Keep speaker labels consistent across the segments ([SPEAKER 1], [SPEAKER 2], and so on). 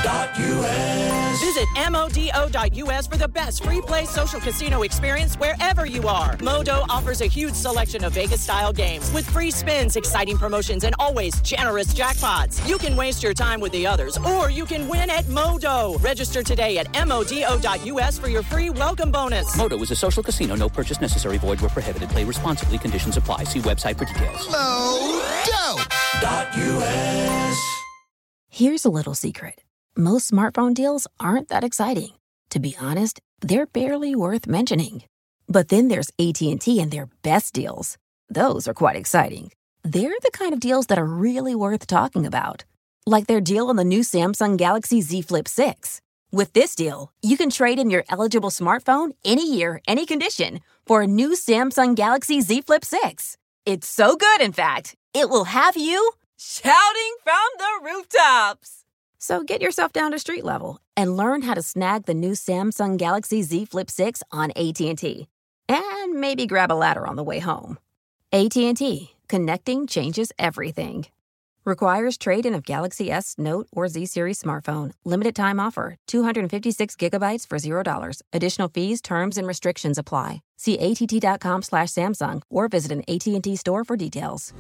[SPEAKER 1] Visit MODO.US for the best free play social casino experience wherever you are. Modo offers a huge selection of Vegas-style games with free spins, exciting promotions, and always generous jackpots. You can waste your time with the others, or you can win at Modo. Register today at MODO.US for your free welcome bonus.
[SPEAKER 2] Modo is a social casino. No purchase necessary. Void where prohibited. Play responsibly. Conditions apply. See website for details.
[SPEAKER 3] Modo.US.
[SPEAKER 4] Here's a little secret. Most smartphone deals aren't that exciting. To be honest, they're barely worth mentioning. But then there's AT&T and their best deals. Those are quite exciting. They're the kind of deals that are really worth talking about. Like their deal on the new Samsung Galaxy Z Flip 6. With this deal, you can trade in your eligible smartphone any year, any condition for a new Samsung Galaxy Z Flip 6. It's so good, in fact, it will have you shouting from the rooftops. So get yourself down to street level and learn how to snag the new Samsung Galaxy Z Flip 6 on AT&T. And maybe grab a ladder on the way home. AT&T. Connecting changes everything. Requires trade-in of Galaxy S, Note, or Z Series smartphone. Limited time offer. 256 gigabytes for $0. Additional fees, terms, and restrictions apply. See att.com/Samsung or visit an AT&T store for details.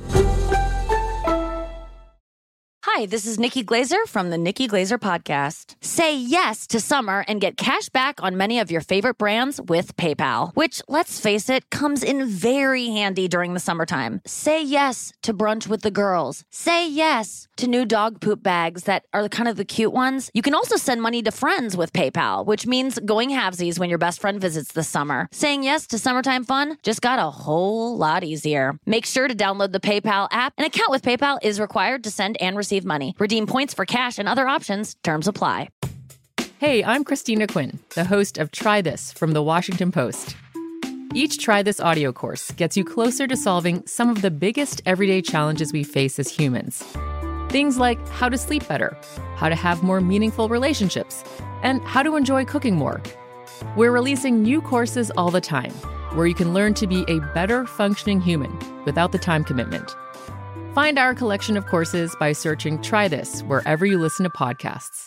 [SPEAKER 5] Hi, this is Nikki Glazer from the Nikki Glazer Podcast. Say yes to summer and get cash back on many of your favorite brands with PayPal, which, let's face it, comes in very handy during the summertime. Say yes to brunch with the girls. Say yes to new dog poop bags that are kind of the cute ones. You can also send money to friends with PayPal, which means going halvesies when your best friend visits this summer. Saying yes to summertime fun just got a whole lot easier. Make sure to download the PayPal app. An account with PayPal is required to send and receive money. Redeem points for cash and other options. Terms apply.
[SPEAKER 6] Hey, I'm Christina Quinn, the host of Try This from The Washington Post. Each Try This audio course gets you closer to solving some of the biggest everyday challenges we face as humans. Things like how to sleep better, how to have more meaningful relationships, and how to enjoy cooking more. We're releasing new courses all the time, where you can learn to be a better functioning human without the time commitment. Find our collection of courses by searching Try This wherever you listen to podcasts.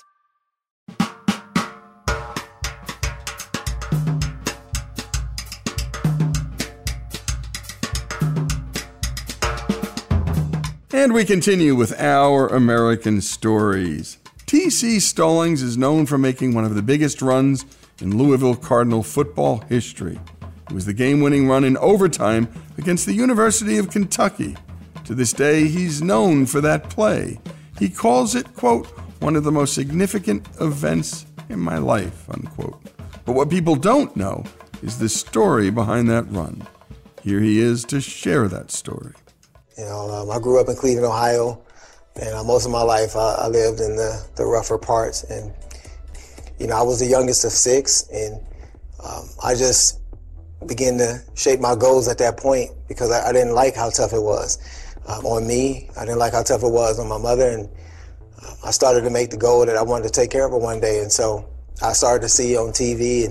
[SPEAKER 7] And we continue with our American stories. T.C. Stallings is known for making one of the biggest runs in Louisville Cardinal football history. It was the game-winning run in overtime against the University of Kentucky. To this day, he's known for that play. He calls it, quote, one of the most significant events in my life, unquote. But what people don't know is the story behind that run. Here he is to share that story.
[SPEAKER 8] You know, I grew up in Cleveland, Ohio, and most of my life I lived in the rougher parts. And, you know, I was the youngest of six, and I just began to shape my goals at that point because I didn't like how tough it was on me. I didn't like how tough it was on my mother, and I started to make the goal that I wanted to take care of her one day. And so I started to see on TV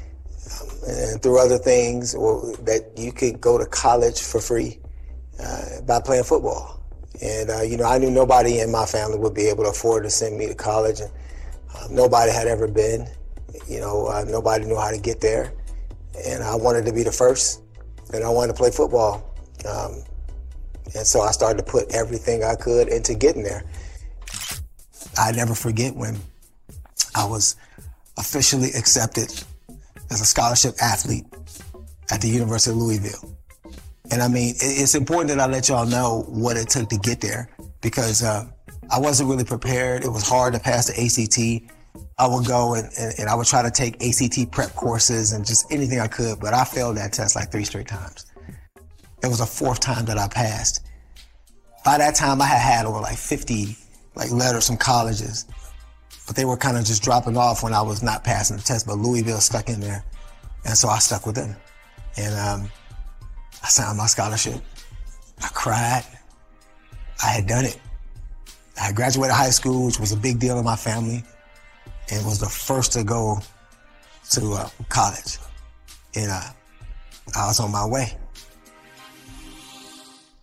[SPEAKER 8] and through other things that you could go to college for free by playing football. And, you know, I knew nobody in my family would be able to afford to send me to college. And nobody had ever been. You know, nobody knew how to get there. And I wanted to be the first. And I wanted to play football. And so I started to put everything I could into getting there. I never forget when I was officially accepted as a scholarship athlete at the University of Louisville. And I mean, it's important that I let y'all know what it took to get there because I wasn't really prepared. It was hard to pass the ACT. I would go and I would try to take ACT prep courses and just anything I could, but I failed that test like 3 straight times. It was the 4th time that I passed. By that time, I had over like 50 letters from colleges, but they were kind of just dropping off when I was not passing the test, but Louisville stuck in there. And so I stuck with them. And I signed my scholarship. I cried. I had done it. I had graduated high school, which was a big deal in my family, and was the first to go to college. And I was on my way.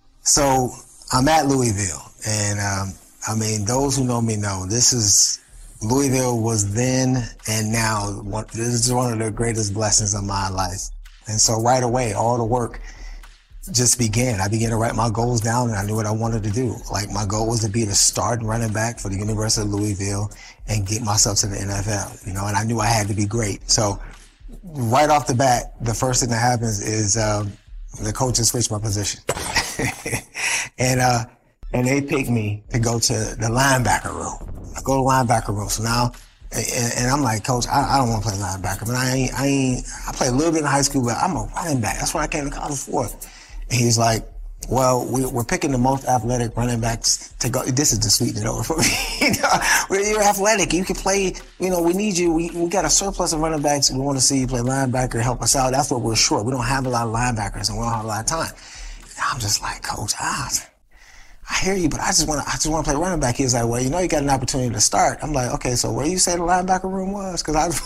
[SPEAKER 8] So I'm at Louisville, and I mean, those who know me know this is Louisville was then and now, this is one of the greatest blessings of my life. And so right away, all the work just began. I began to write my goals down, and I knew what I wanted to do. Like, my goal was to be the starting running back for the University of Louisville and get myself to the NFL, and I knew I had to be great. So right off the bat, the first thing that happens is the coaches switch my position. And they pick me to go to the linebacker room. I go to the linebacker room. So now, and I'm like, Coach, I don't want to play linebacker. But I played a little bit in high school, but I'm a running back. That's what I came to college for. And he's like, well, we're picking the most athletic running backs to go. This is to sweeten it over for me. You're athletic. You can play, we need you. We got a surplus of running backs. We want to see you play linebacker, help us out. That's what we're short. We don't have a lot of linebackers and we don't have a lot of time. And I'm just like, Coach, I hear you, but I just want to play running back. He was like, well, you got an opportunity to start. I'm like, okay, so where you say the linebacker room was? Because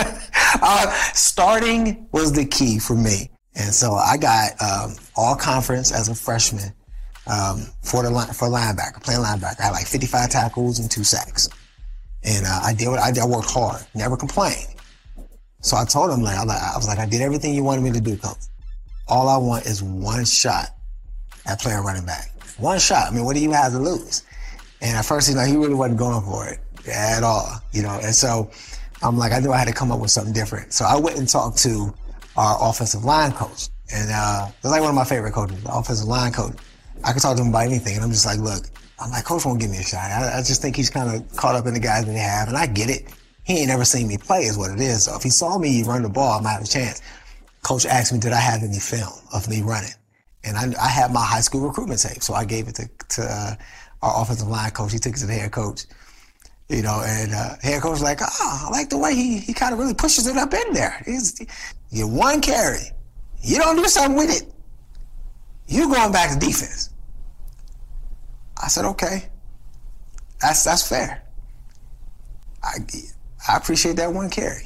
[SPEAKER 8] starting was the key for me. And so I got all conference as a freshman for linebacker, playing linebacker. I had like 55 tackles and 2 sacks. And I worked hard, never complained. So I told him, I was like, I did everything you wanted me to do, Coach. All I want is one shot at playing running back. One shot. I mean, what do you have to lose? And at first, he really wasn't going for it at all, And so I'm like, I knew I had to come up with something different. So I went and talked to our offensive line coach. And they're like one of my favorite coaches, the offensive line coach. I could talk to him about anything. And I'm just like, look, Coach won't give me a shot. I just think he's kind of caught up in the guys that they have. And I get it. He ain't never seen me play is what it is. So if he saw me run the ball, I might have a chance. Coach asked me, did I have any film of me running? And I had my high school recruitment tape, so I gave it to our offensive line coach. He took it to the head coach, and head coach was like, I like the way he kind of really pushes it up in there. You one carry, you don't do something with it, you going back to defense. I said, okay, that's fair. I appreciate that one carry.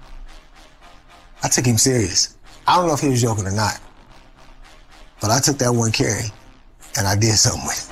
[SPEAKER 8] I took him serious. I don't know if he was joking or not. But I took that one carry and I did something with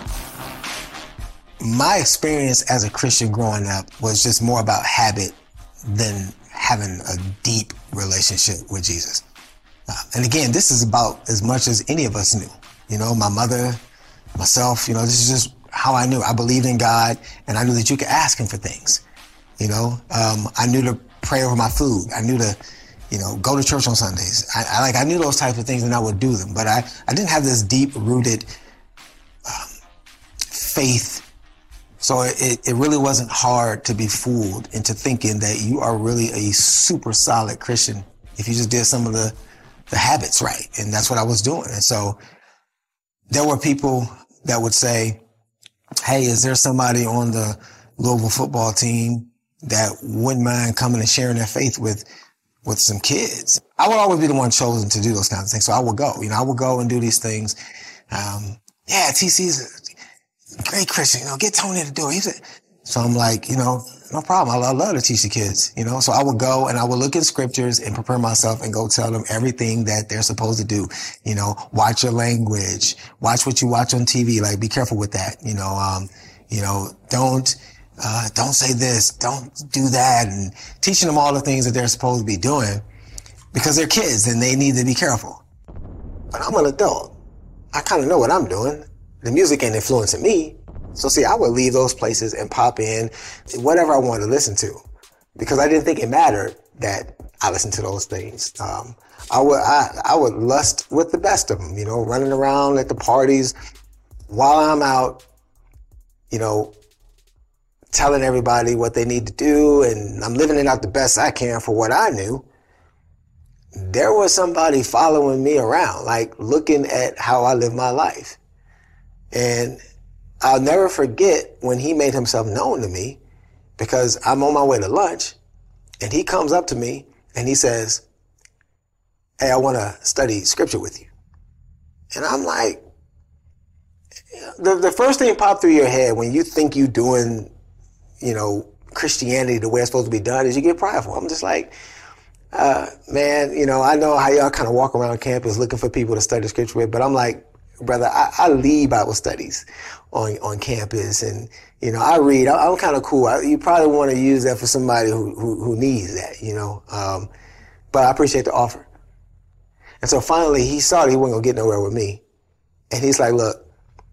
[SPEAKER 8] it. My experience as a Christian growing up was just more about habit than having a deep relationship with Jesus. And again, this is about as much as any of us knew. My mother, myself, this is just how I knew. I believed in God and I knew that you could ask him for things. I knew to pray over my food. I knew to go to church on Sundays. I knew those types of things and I would do them, but I didn't have this deep rooted faith. So it really wasn't hard to be fooled into thinking that you are really a super solid Christian if you just did some of the habits right. And that's what I was doing. And so there were people that would say, hey, is there somebody on the Louisville football team that wouldn't mind coming and sharing their faith with some kids? I would always be the one chosen to do those kinds of things. So I would go, I would go and do these things. TC's a great Christian, get Tony to do it. So I'm like, no problem. I love to teach the kids, so I would go and I would look in scriptures and prepare myself and go tell them everything that they're supposed to do. Watch your language, watch what you watch on TV. Like, be careful with that. Don't say this, don't do that, and teaching them all the things that they're supposed to be doing because they're kids and they need to be careful. But I'm an adult. I kind of know what I'm doing. The music ain't influencing me. So see, I would leave those places and pop in whatever I wanted to listen to because I didn't think it mattered that I listened to those things. I would lust with the best of them, running around at the parties while I'm out, telling everybody what they need to do, and I'm living it out the best I can for what I knew. There was somebody following me around, like looking at how I live my life. And I'll never forget when he made himself known to me because I'm on my way to lunch and he comes up to me and he says, hey, I want to study scripture with you. And I'm like, the first thing popped through your head when you think you're doing Christianity the way it's supposed to be done is you get prideful. I'm just like, man, I know how y'all kind of walk around campus looking for people to study scripture with, but I'm like, brother, I lead Bible studies on campus and, You know, I read. I'm kind of cool. You probably want to use that for somebody who needs that, you know. But I appreciate the offer. And so finally, he saw that he wasn't going to get nowhere with me. And he's like, look,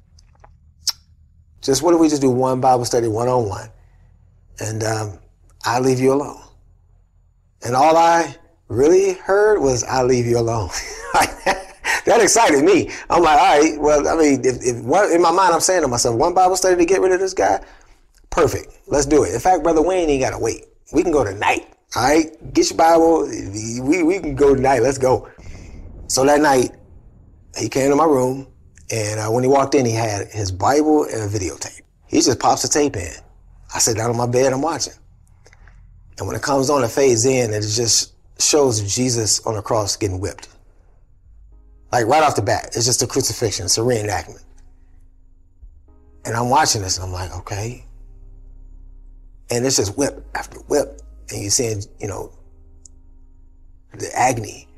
[SPEAKER 8] what if we just do one Bible study one-on-one? And I'll leave you alone. And all I really heard was, I'll leave you alone. That excited me. I'm like, all right, well, I mean, if in my mind, I'm saying to myself, one Bible study to get rid of this guy? Perfect. Let's do it. In fact, Brother Wayne ain't got to wait. We can go tonight. All right? Get your Bible. We can go tonight. Let's go. So that night, he came to my room, and when he walked in, he had his Bible and a videotape. He just pops the tape in. I sit down on my bed, I'm watching. And when it comes on, it fades in, and it just shows Jesus on the cross getting whipped. Like right off the bat, it's just a crucifixion, it's a reenactment. And I'm watching this, and I'm like, okay. And it's just whip after whip, and you're seeing, you know, the agony.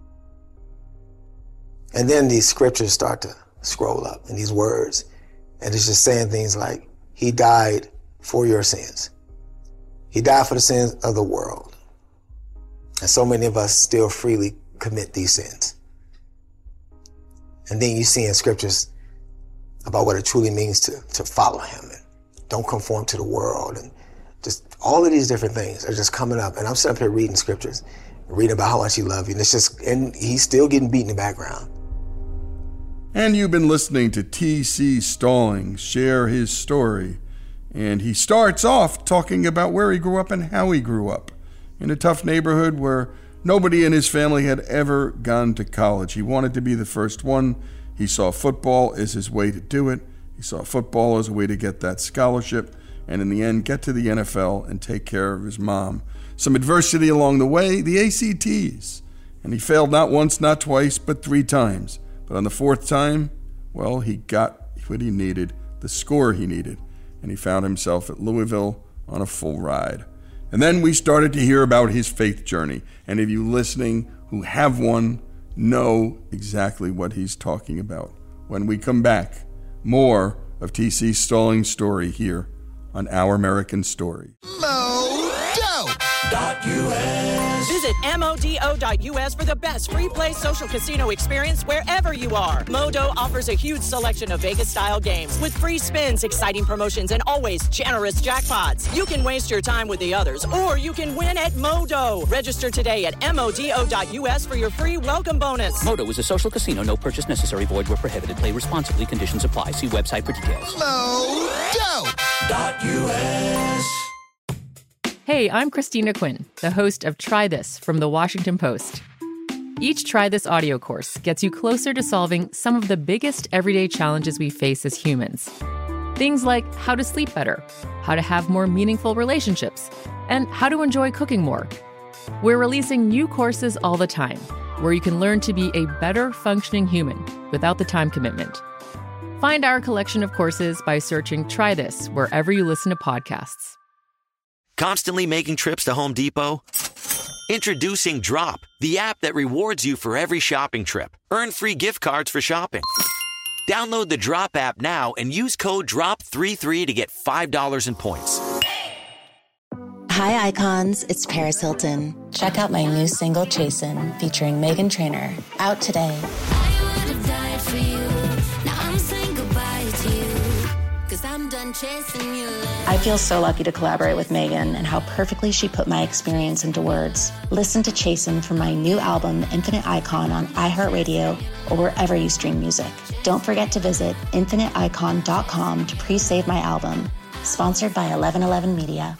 [SPEAKER 8] And then these scriptures start to scroll up, and these words, and it's just saying things like, he died for your sins. He died for the sins of the world. And so many of us still freely commit these sins. And then you see in scriptures about what it truly means to follow him and don't conform to the world. And just all of these different things are just coming up. And I'm sitting up here reading scriptures, reading about how much he loved you. And it's just, and he's still getting beat in the background.
[SPEAKER 7] And you've been listening to T.C. Stallings share his story. And he starts off talking about where he grew up and how he grew up. In a tough neighborhood where nobody in his family had ever gone to college. He wanted to be the first one. He saw football as his way to do it. He saw football as a way to get that scholarship and in the end get to the NFL and take care of his mom. Some adversity along the way, the ACTs. And he failed not once, not twice, but 3 times. But on the 4th time, well, he got what he needed, the score he needed. And he found himself at Louisville on a full ride. And then we started to hear about his faith journey. And if you listening who have one, know exactly what he's talking about. When we come back, more of T.C. Stallings' story here on Our American Story.
[SPEAKER 1] Visit MODO.US for the best free play social casino experience wherever you are. Modo offers a huge selection of Vegas-style games with free spins, exciting promotions, and always generous jackpots. You can waste your time with the others, or you can win at Modo. Register today at MODO.US for your free welcome bonus.
[SPEAKER 2] Modo is a social casino. No purchase necessary. Void where prohibited. Play responsibly. Conditions apply. See website for details.
[SPEAKER 3] Modo.US.
[SPEAKER 6] Hey, I'm Christina Quinn, the host of Try This from The Washington Post. Each Try This audio course gets you closer to solving some of the biggest everyday challenges we face as humans. Things like how to sleep better, how to have more meaningful relationships, and how to enjoy cooking more. We're releasing new courses all the time, where you can learn to be a better functioning human without the time commitment. Find our collection of courses by searching Try This wherever you listen to podcasts.
[SPEAKER 3] Constantly making trips to Home Depot? Introducing Drop, the app that rewards you for every shopping trip. Earn free gift cards for shopping. Download the Drop app now and use code DROP33 to get $5 in points.
[SPEAKER 9] Hi, Icons. It's Paris Hilton. Check out my new single, Chasin', featuring Meghan Trainor, out today.
[SPEAKER 10] I would have died for you. Now I'm saying goodbye to you. 'Cause I'm done chasing your love.
[SPEAKER 9] I feel so lucky to collaborate with Meghan and how perfectly she put my experience into words. Listen to Chasin' from my new album, Infinite Icon, on iHeartRadio or wherever you stream music. Don't forget to visit infiniteicon.com to pre-save my album. Sponsored by 1111 Media.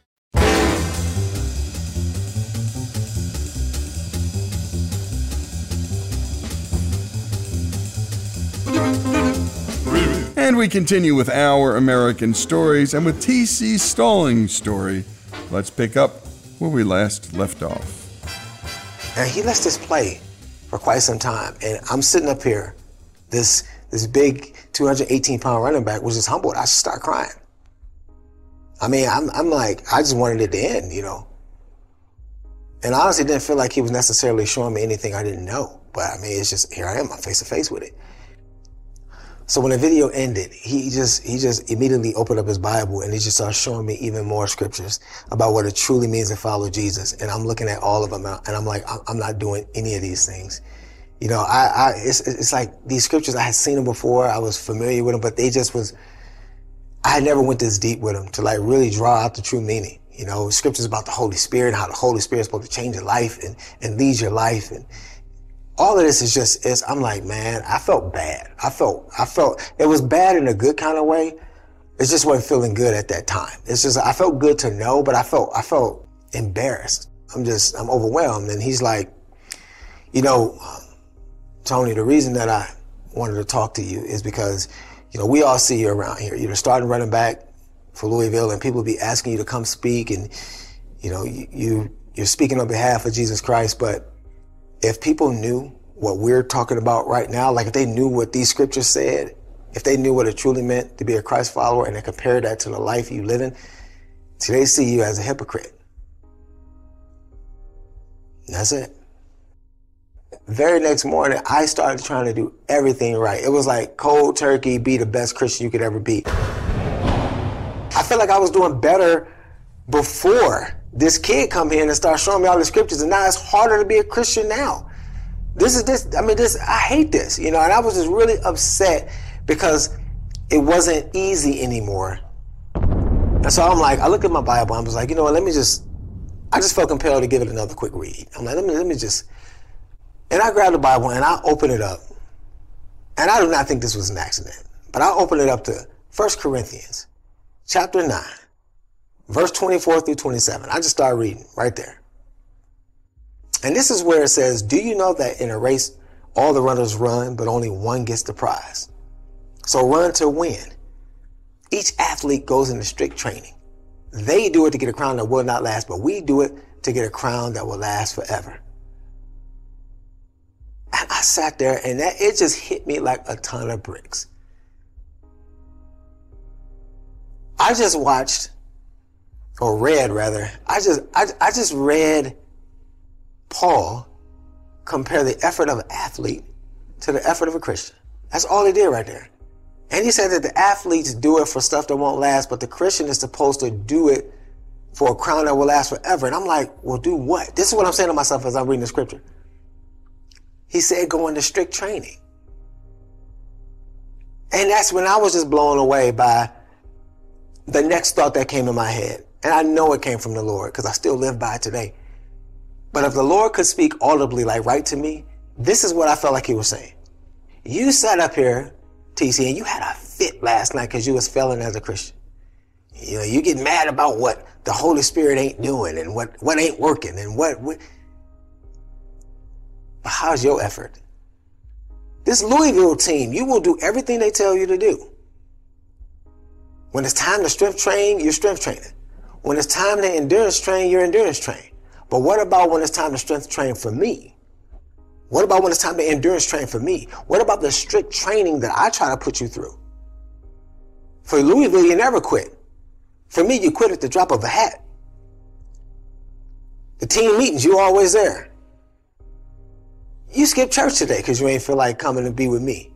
[SPEAKER 7] And we continue with Our American Stories, and with T.C. Stallings' story, let's pick up where we last left off.
[SPEAKER 8] And he lets this play for quite some time, and I'm sitting up here, this big 218-pound running back was just humbled. I just start crying. I mean, I'm like, I just wanted it to end, you know. And I honestly didn't feel like he was necessarily showing me anything I didn't know. But I mean, it's just, here I am, I'm face to face with it. So when the video ended, he just immediately opened up his Bible and he just started showing me even more scriptures about what it truly means to follow Jesus. And I'm looking at all of them and I'm like, I'm not doing any of these things. You know, it's like these scriptures, I had seen them before. I was familiar with them, but I never went this deep with them to like really draw out the true meaning. You know, scriptures about the Holy Spirit, how the Holy Spirit is supposed to change your life and lead your life. And all of this is I'm like, man, I felt bad. I felt it was bad in a good kind of way. It just wasn't feeling good at that time. It's just, I felt good to know, but I felt embarrassed. I'm overwhelmed. And he's like, you know, Tony, the reason that I wanted to talk to you is because, you know, we all see you around here. You're the starting running back for Louisville, and people be asking you to come speak, and, you know, you're speaking on behalf of Jesus Christ, but if people knew what we're talking about right now, like if they knew what these scriptures said, if they knew what it truly meant to be a Christ follower and they compared that to the life you live in, see, they see you as a hypocrite. And that's it. Very next morning, I started trying to do everything right. It was like cold turkey, be the best Christian you could ever be. I feel like I was doing better before this kid come here and start showing me all the scriptures, and now it's harder to be a Christian now. I hate this, you know, and I was just really upset because it wasn't easy anymore. And so I'm like, I looked at my Bible and I was like, you know what, I just felt compelled to give it another quick read. I'm like, and I grabbed the Bible and I opened it up. And I do not think this was an accident, but I opened it up to 1 Corinthians chapter 9. Verse 24 through 27. I just started reading right there. And this is where it says, do you know that in a race, all the runners run, but only one gets the prize? So run to win. Each athlete goes into strict training. They do it to get a crown that will not last, but we do it to get a crown that will last forever. And I sat there and it just hit me like a ton of bricks. I just watched, or read rather, I just read Paul compare the effort of an athlete to the effort of a Christian. That's all he did right there. And he said that the athletes do it for stuff that won't last, but the Christian is supposed to do it for a crown that will last forever. And I'm like, well, do what? This is what I'm saying to myself as I'm reading the scripture. He said go into strict training. And that's when I was just blown away by the next thought that came in my head. And I know it came from the Lord because I still live by it today. But if the Lord could speak audibly, like right to me, this is what I felt like he was saying. You sat up here, TC, and you had a fit last night because you was failing as a Christian. You know, you get mad about what the Holy Spirit ain't doing and what ain't working and what. But how's your effort? This Louisville team, you will do everything they tell you to do. When it's time to strength train, you're strength training. When it's time to endurance train, you're endurance train. But what about when it's time to strength train for me? What about when it's time to endurance train for me? What about the strict training that I try to put you through? For Louisville, you never quit. For me, you quit at the drop of a hat. The team meetings, you're always there. You skipped church today because you ain't feel like coming to be with me.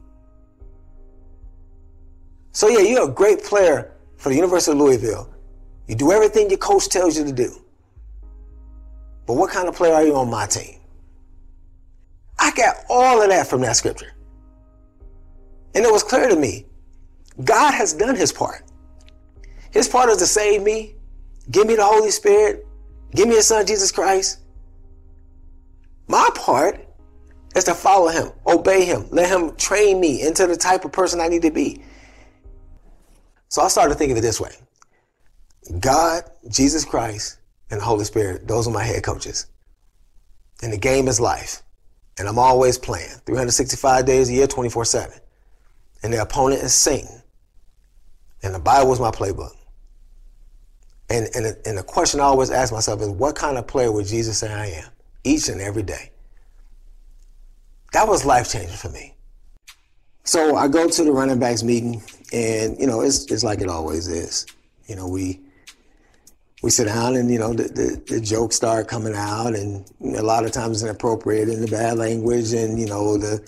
[SPEAKER 8] So yeah, you're a great player for the University of Louisville. You do everything your coach tells you to do. But what kind of player are you on my team? I got all of that from that scripture. And it was clear to me, God has done his part. His part is to save me, give me the Holy Spirit, give me his son, Jesus Christ. My part is to follow him, obey him, let him train me into the type of person I need to be. So I started thinking of it this way. God, Jesus Christ, and the Holy Spirit, those are my head coaches. And the game is life. And I'm always playing 365 days a year, 24/7. And the opponent is Satan. And the Bible is my playbook. And the question I always ask myself is, what kind of player would Jesus say I am? Each and every day. That was life-changing for me. So I go to the running backs meeting, and, you know, it's like it always is. You know, we sit down and, you know, the jokes start coming out, and a lot of times it's inappropriate and the bad language, and, you know, the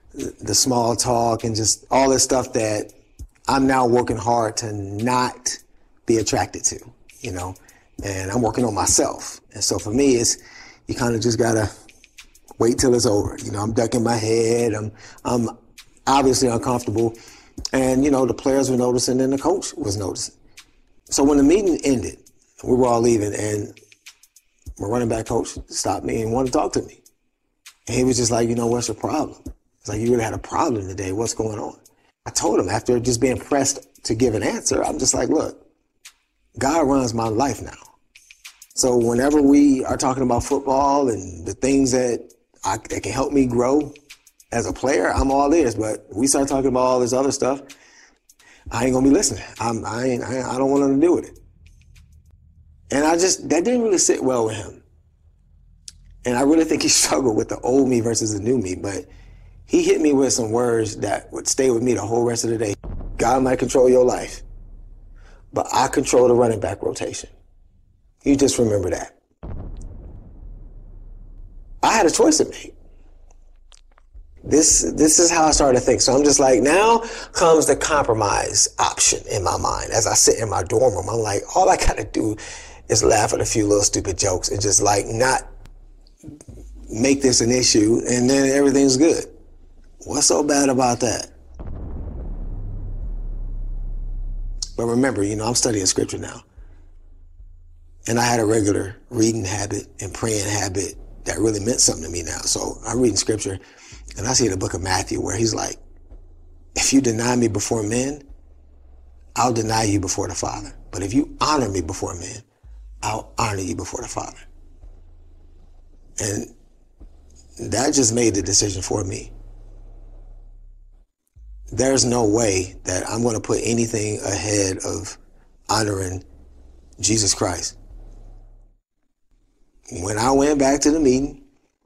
[SPEAKER 8] the small talk and just all this stuff that I'm now working hard to not be attracted to, you know, and I'm working on myself. And so for me, you kind of just gotta wait till it's over. You know, I'm ducking my head. I'm obviously uncomfortable. And, you know, the players were noticing and the coach was noticing. So when the meeting ended, we were all leaving, and my running back coach stopped me and wanted to talk to me. And he was just like, you know, what's your problem? It's like, you really had a problem today. What's going on? I told him, after just being pressed to give an answer, I'm just like, look, God runs my life now. So whenever we are talking about football and the things that can help me grow as a player, I'm all ears. But we start talking about all this other stuff, I ain't gonna be listening. I don't want nothing to do with it. And that didn't really sit well with him. And I really think he struggled with the old me versus the new me. But he hit me with some words that would stay with me the whole rest of the day. God might control your life, but I control the running back rotation. You just remember that. I had a choice to make. This is how I started to think. So I'm just like, now comes the compromise option in my mind. As I sit in my dorm room, I'm like, all I gotta do is laugh at a few little stupid jokes and just like not make this an issue, and then everything's good. What's so bad about that? But remember, you know, I'm studying scripture now. And I had a regular reading habit and praying habit that really meant something to me now. So I'm reading scripture, and I see in the book of Matthew where he's like, if you deny me before men, I'll deny you before the Father. But if you honor me before men, I'll honor you before the Father. And that just made the decision for me. There's no way that I'm going to put anything ahead of honoring Jesus Christ. When I went back to the meeting,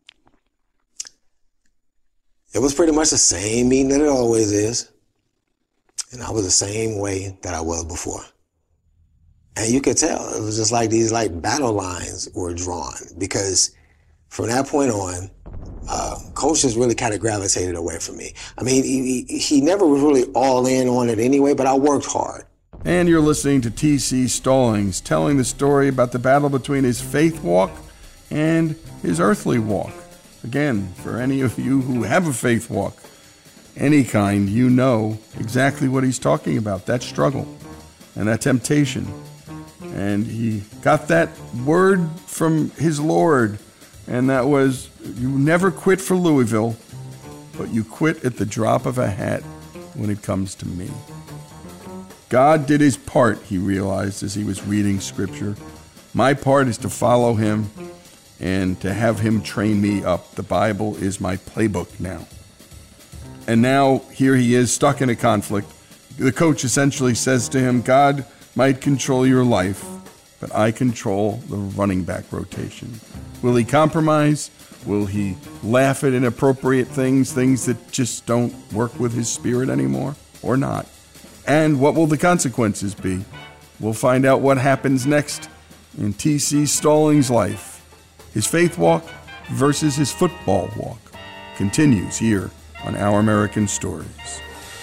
[SPEAKER 8] it was pretty much the same meeting that it always is. And I was the same way that I was before. And you could tell it was just like these like battle lines were drawn, because from that point on, coach just really kind of gravitated away from me. I mean, he never was really all in on it anyway, but I worked hard.
[SPEAKER 7] And you're listening to T.C. Stallings telling the story about the battle between his faith walk and his earthly walk. Again, for any of you who have a faith walk, any kind, you know exactly what he's talking about, that struggle and that temptation. And he got that word from his Lord, and that was, you never quit for Louisville, but you quit at the drop of a hat when it comes to me. God did his part, he realized as he was reading scripture. My part is to follow him and to have him train me up. The Bible is my playbook now. And now here he is stuck in a conflict. The coach essentially says to him, God might control your life, but I control the running back rotation. Will he compromise? Will he laugh at inappropriate things that just don't work with his spirit anymore, or not? And what will the consequences be? We'll find out what happens next in T.C. Stallings' life. His faith walk versus his football walk continues here on Our American Stories.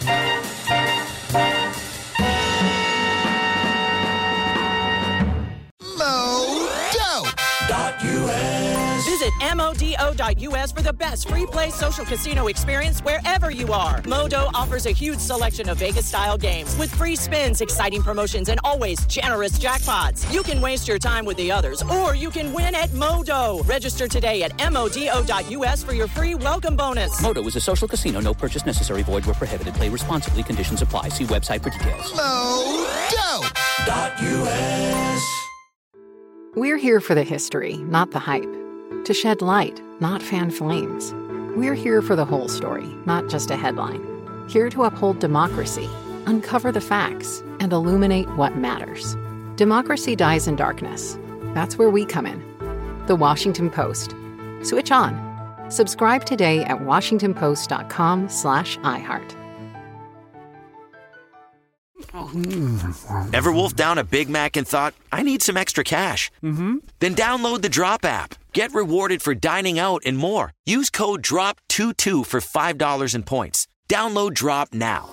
[SPEAKER 1] Visit MODO.US for the best free play social casino experience wherever you are. Modo offers a huge selection of Vegas-style games with free spins, exciting promotions, and always generous jackpots. You can waste your time with the others, or you can win at Modo. Register today at MODO.US for your free welcome bonus.
[SPEAKER 2] Modo is a social casino. No purchase necessary. Void where prohibited. Play responsibly. Conditions apply. See website for details.
[SPEAKER 11] Modo.US. We're here for the history, not the hype. To shed light, not fan flames. We're here for the whole story, not just a headline. Here to uphold democracy, uncover the facts, and illuminate what matters. Democracy dies in darkness. That's where we come in. The Washington Post. Switch on. Subscribe today at WashingtonPost.com/iHeart.
[SPEAKER 3] Ever wolfed down a Big Mac and thought, I need some extra cash? Mm-hmm. Then download the Drop app. Get Get rewarded for dining out and more. Use code DROP22 for $5 in points. Download Drop now.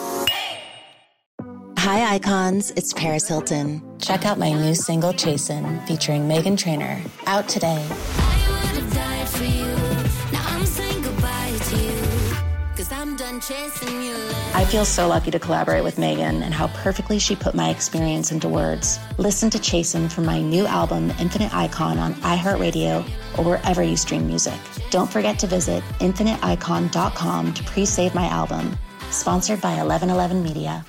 [SPEAKER 9] Hi, icons. It's Paris Hilton. Check out my new single, Chasin', featuring Meghan Trainor. Out today.
[SPEAKER 10] I would have died for you. Now I'm saying goodbye to you. 'Cause I'm done chasing your love.
[SPEAKER 9] I feel so lucky to collaborate with Meghan and how perfectly she put my experience into words. Listen to Chasin' from my new album, Infinite Icon, on iHeartRadio or wherever you stream music. Don't forget to visit infiniteicon.com to pre-save my album. Sponsored by 1111 Media.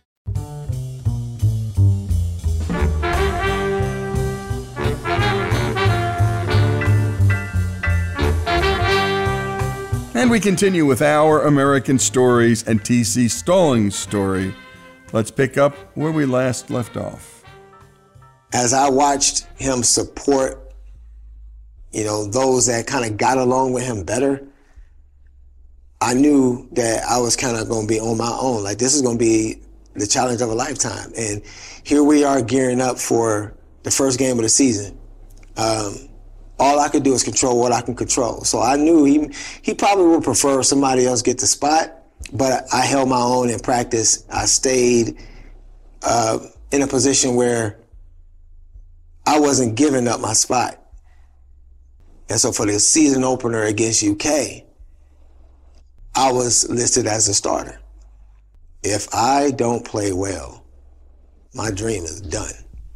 [SPEAKER 7] And we continue with Our American Stories and T.C. Stallings' story. Let's pick up where we last left off.
[SPEAKER 8] As I watched him support, those that kind of got along with him better, I knew that I was kind of going to be on my own. Like, this is going to be the challenge of a lifetime. And here we are gearing up for the first game of the season. All I could do is control what I can control. So I knew he probably would prefer somebody else get the spot, but I held my own in practice. I stayed in a position where I wasn't giving up my spot. And so for the season opener against UK, I was listed as a starter. If I don't play well, my dream is done.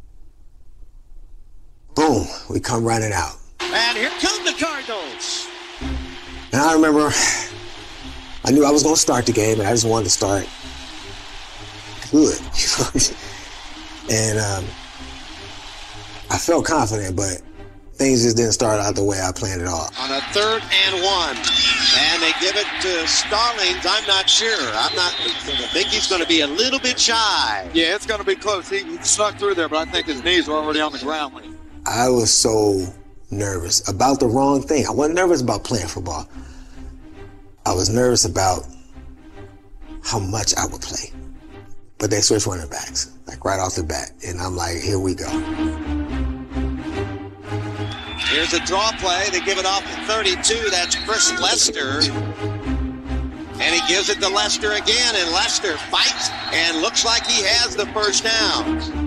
[SPEAKER 8] Boom, we come running out.
[SPEAKER 12] And here come the Cardinals.
[SPEAKER 8] And I remember, I knew I was going to start the game, and I just wanted to start good. And I felt confident, but things just didn't start out the way I planned it off.
[SPEAKER 12] On a 3rd and 1, and they give it to Stallings. I'm not sure. I think he's going to be a little bit shy.
[SPEAKER 13] Yeah, it's going to be close. He snuck through there, but I think his knees were already on the ground.
[SPEAKER 8] I was so nervous about the wrong thing. I wasn't nervous about playing football. I was nervous about how much I would play. But they switched running backs, like right off the bat. And I'm like, here we go.
[SPEAKER 12] Here's a draw play. They give it off to 32. That's Chris Lester. And he gives it to Lester again. And Lester fights and looks like he has the first down.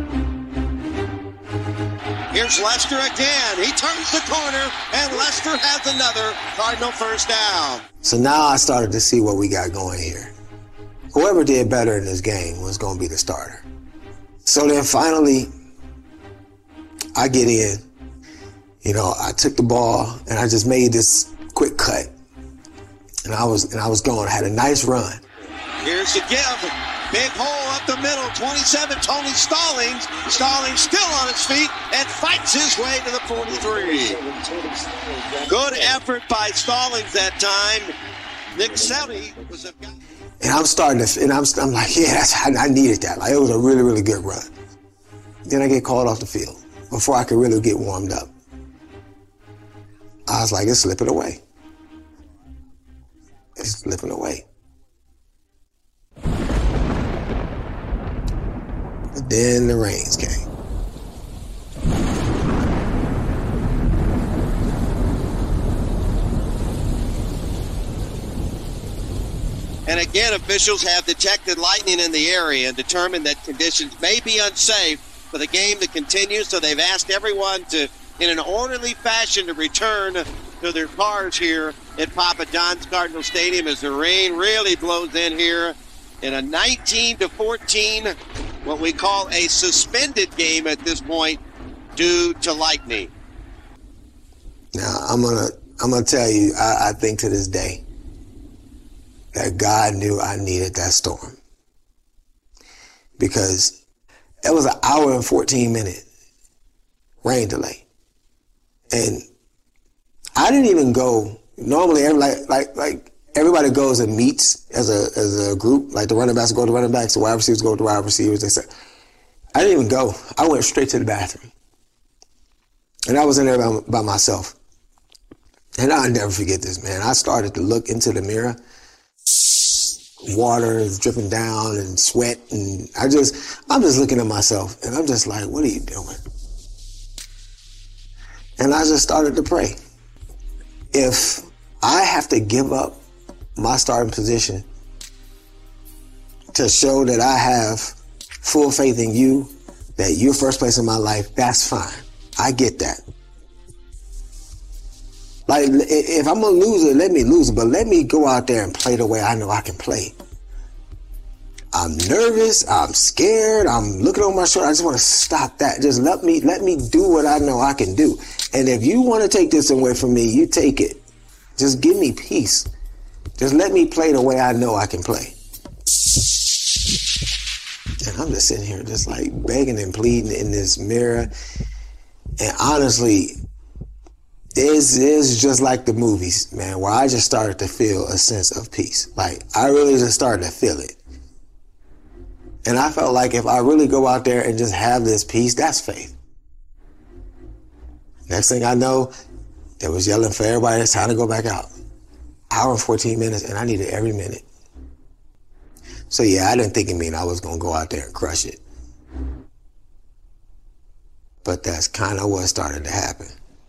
[SPEAKER 12] Here's Lester again. He turns the corner, and Lester has another Cardinal first down.
[SPEAKER 8] So now I started to see what we got going here. Whoever did better in this game was going to be the starter. So then finally, I get in. I took the ball, and I just made this quick cut. And I was going. I had a nice run.
[SPEAKER 12] Here's the give. Big hole up the middle, 27, Tony Stallings. Stallings still on his feet and fights his way to the 43. Good effort by Stallings that time. Nick Selly was a guy.
[SPEAKER 8] And I'm like, yeah, I needed that. Like, it was a really, really good run. Then I get called off the field before I could really get warmed up. I was like, it's slipping away. It's slipping away. But then the rains came.
[SPEAKER 12] And again, officials have detected lightning in the area and determined that conditions may be unsafe for the game to continue. So they've asked everyone to, in an orderly fashion, to return to their cars here at Papa John's Cardinal Stadium as the rain really blows in here in a 19-14, what we call a suspended game at this point due to lightning.
[SPEAKER 8] Now, I'm gonna tell you, I think to this day that God knew I needed that storm, because it was an hour and 14-minute rain delay. And I didn't even go. Normally, like everybody goes and meets as a group. Like the running backs go to running backs, the wide receivers go to wide receivers. They said, I didn't even go. I went straight to the bathroom. And I was in there by myself. And I'll never forget this, man. I started to look into the mirror. Water is dripping down and sweat. And I'm just looking at myself. And I'm just like, what are you doing? And I just started to pray. If I have to give up my starting position to show that I have full faith in you, that you're first place in my life, that's fine. I get that. Like, if I'm going to lose it, let me lose it, but let me go out there and play the way I know I can play. I'm nervous, I'm scared, I'm looking over my shoulder. I just want to stop that. Just let me do what I know I can do. And if you want to take this away from me, you take it. Just give me peace. Just let me play the way I know I can play. And I'm just sitting here just like begging and pleading in this mirror. And honestly, it's just like the movies, man, where I just started to feel a sense of peace. Like, I really just started to feel it. And I felt like if I really go out there and just have this peace, that's faith. Next thing I know, they was yelling for everybody, it's time to go back out. Hour and 14 minutes, and I needed every minute. So yeah, I didn't think it mean I was going to go out there and crush it. But that's kind of what started to happen.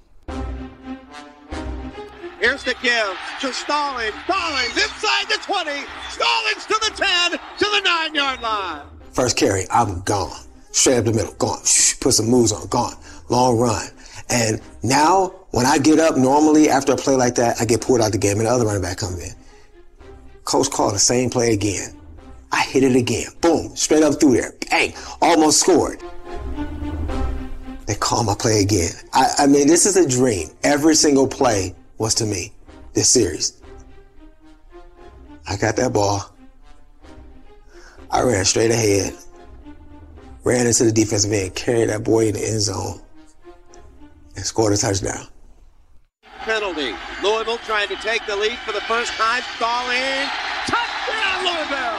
[SPEAKER 12] Here's the give to Stallings. Stallings inside the 20. Stallings to the 10, to the 9-yard line.
[SPEAKER 8] First carry, I'm gone. Straight up the middle, gone. Put some moves on, gone. Long run. And now, when I get up, normally after a play like that, I get pulled out the game and the other running back comes in. Coach called the same play again. I hit it again. Boom. Straight up through there. Bang. Almost scored. They call my play again. I mean, this is a dream. Every single play was to me this series. I got that ball. I ran straight ahead. Ran into the defensive end, carried that boy in the end zone, and scored a touchdown.
[SPEAKER 12] Penalty. Louisville trying to take the lead for the first time. Stallings. Touchdown, Louisville!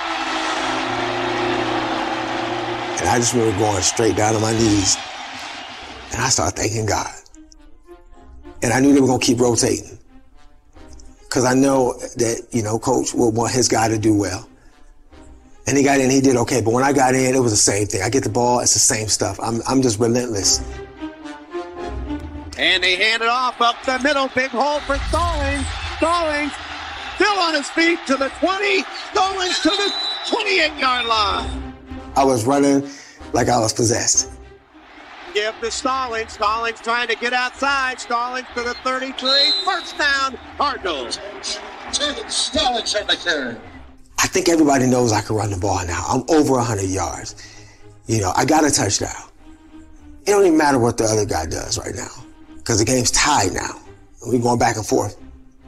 [SPEAKER 8] And I just remember going straight down on my knees. And I started thanking God. And I knew they were going to keep rotating. Because I know that, Coach would want his guy to do well. And he got in, he did okay. But when I got in, it was the same thing. I get the ball, it's the same stuff. I'm just relentless.
[SPEAKER 12] And they hand it off up the middle. Big hole for Stallings. Stallings still on his feet to the 20. Stallings to the 28-yard line.
[SPEAKER 8] I was running like I was possessed.
[SPEAKER 12] Give to Stallings. Stallings trying to get outside. Stallings to the 33. First down, Cardinals.
[SPEAKER 13] Stallings on the carry.
[SPEAKER 8] I think everybody knows I can run the ball now. I'm over 100 yards. I got a touchdown. It don't even matter what the other guy does right now because the game's tied now. We're going back and forth.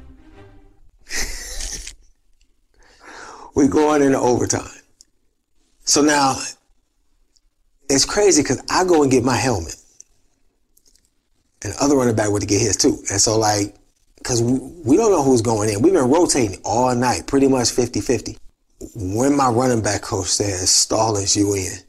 [SPEAKER 8] We're going into overtime. So now, it's crazy because I go and get my helmet. And the other running back went to get his too. And so because we don't know who's going in. We've been rotating all night, pretty much 50-50. When my running back coach says, Stallings, you in.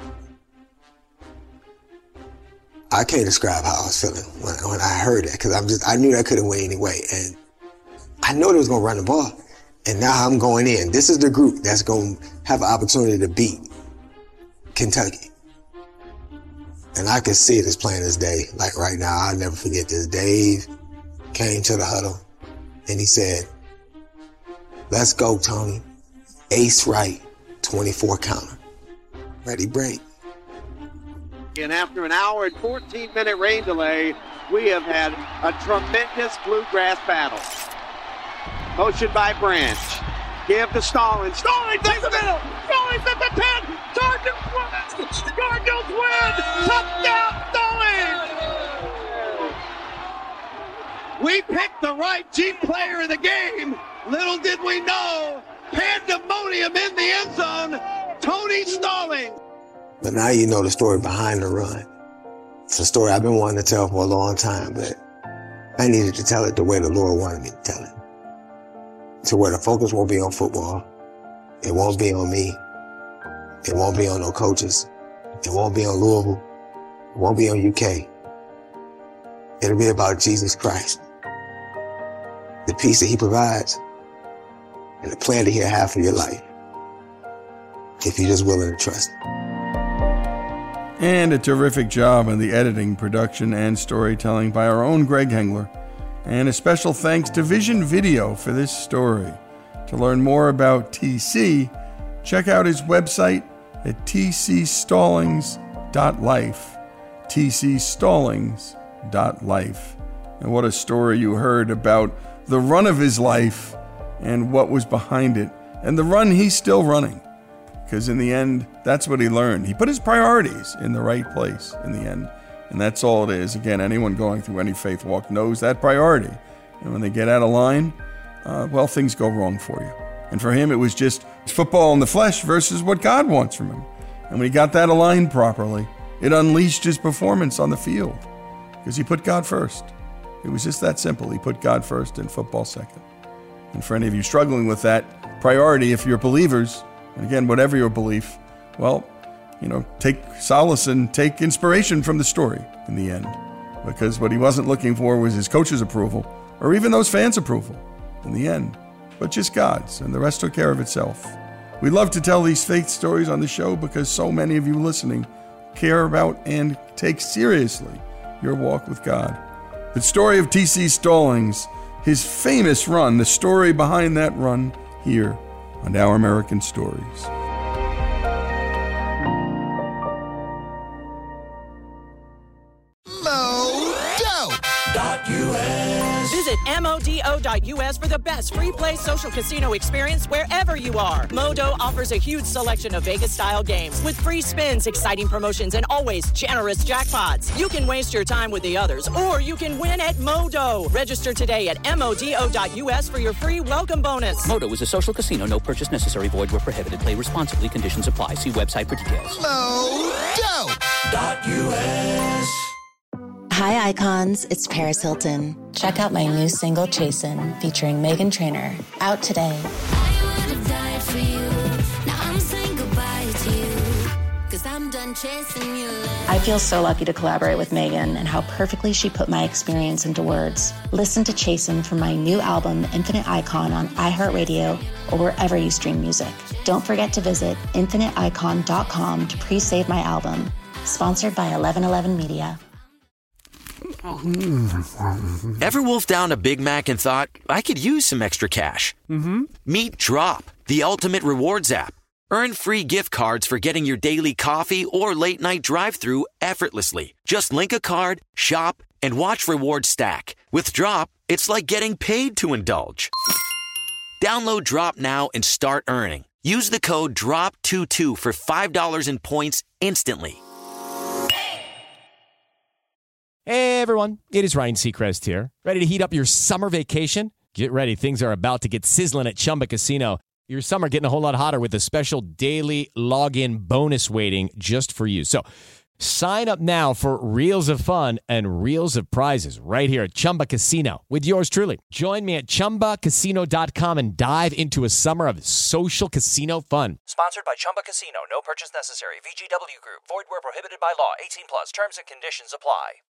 [SPEAKER 8] I can't describe how I was feeling when I heard that because I knew that couldn't win anyway. And I know they was going to run the ball. And now I'm going in. This is the group that's going to have an opportunity to beat Kentucky. And I can see it as plain as day. Like right now, I'll never forget this. Dave came to the huddle and he said, let's go, Tony. Ace right, 24 counter. Ready, break.
[SPEAKER 12] And after an hour and 14-minute rain delay, we have had a tremendous bluegrass battle. Motion by Branch. Give to Stallings. Stallings takes the middle. Stallings at the 10. Cardinals win. Cardinals win. Touchdown, Stallings. We picked the right G player of the game. Little did we know. Pandemonium in the end zone. Tony Stallings.
[SPEAKER 8] But now you know the story behind the run. It's a story I've been wanting to tell for a long time, but I needed to tell it the way the Lord wanted me to tell it. To where the focus won't be on football. It won't be on me. It won't be on no coaches. It won't be on Louisville. It won't be on UK. It'll be about Jesus Christ. The peace that he provides and the plan that he'll have for your life. If you're just willing to trust him.
[SPEAKER 7] And a terrific job on the editing, production, and storytelling by our own Greg Hengler. And a special thanks to Vision Video for this story. To learn more about TC, check out his website at tcstallings.life. tcstallings.life. And what a story you heard about the run of his life and what was behind it. And the run he's still running. Because in the end, that's what he learned. He put his priorities in the right place in the end. And that's all it is. Again, anyone going through any faith walk knows that priority. And when they get out of line, things go wrong for you. And for him, it was just football in the flesh versus what God wants from him. And when he got that aligned properly, it unleashed his performance on the field. Because he put God first. It was just that simple. He put God first and football second. And for any of you struggling with that priority, if you're believers, and again, whatever your belief, take solace and take inspiration from the story in the end. Because what he wasn't looking for was his coach's approval, or even those fans' approval in the end, but just God's, and the rest took care of itself. We love to tell these faith stories on the show because so many of you listening care about and take seriously your walk with God. The story of T.C. Stallings, his famous run, the story behind that run here on Our American Stories.
[SPEAKER 1] Visit MODO.US for the best free play social casino experience wherever you are. Modo offers a huge selection of Vegas-style games with free spins, exciting promotions, and always generous jackpots. You can waste your time with the others, or you can win at Modo. Register today at MODO.US for your free welcome bonus.
[SPEAKER 2] Modo is a social casino. No purchase necessary. Void where prohibited. Play responsibly. Conditions apply. See website for details.
[SPEAKER 14] Modo.US.
[SPEAKER 9] Hi, icons. It's Paris Hilton. Check out my new single, Chasin', featuring Meghan Trainor, out today.
[SPEAKER 10] I would have died for you. Now I'm saying goodbye to you. 'Cause I'm done chasing you.
[SPEAKER 9] I feel so lucky to collaborate with Meghan and how perfectly she put my experience into words. Listen to Chasin' from my new album, Infinite Icon, on iHeartRadio or wherever you stream music. Don't forget to visit infiniteicon.com to pre-save my album. Sponsored by 1111 Media.
[SPEAKER 3] Ever wolfed down a Big Mac and thought, I could use some extra cash? Mm-hmm. Meet Drop, the ultimate rewards app. Earn free gift cards for getting your daily coffee or late night drive-thru effortlessly. Just link a card, shop, and watch rewards stack. With Drop, it's like getting paid to indulge. Download Drop now and start earning. Use the code DROP22 for $5 in points instantly.
[SPEAKER 15] Hey everyone, it is Ryan Seacrest here. Ready to heat up your summer vacation? Get ready, things are about to get sizzling at Chumba Casino. Your summer getting a whole lot hotter with a special daily login bonus waiting just for you. So sign up now for Reels of Fun and Reels of Prizes right here at Chumba Casino with yours truly. Join me at ChumbaCasino.com and dive into a summer of social casino fun.
[SPEAKER 16] Sponsored by Chumba Casino. No purchase necessary. VGW Group. Void where prohibited by law. 18 plus. Terms and conditions apply.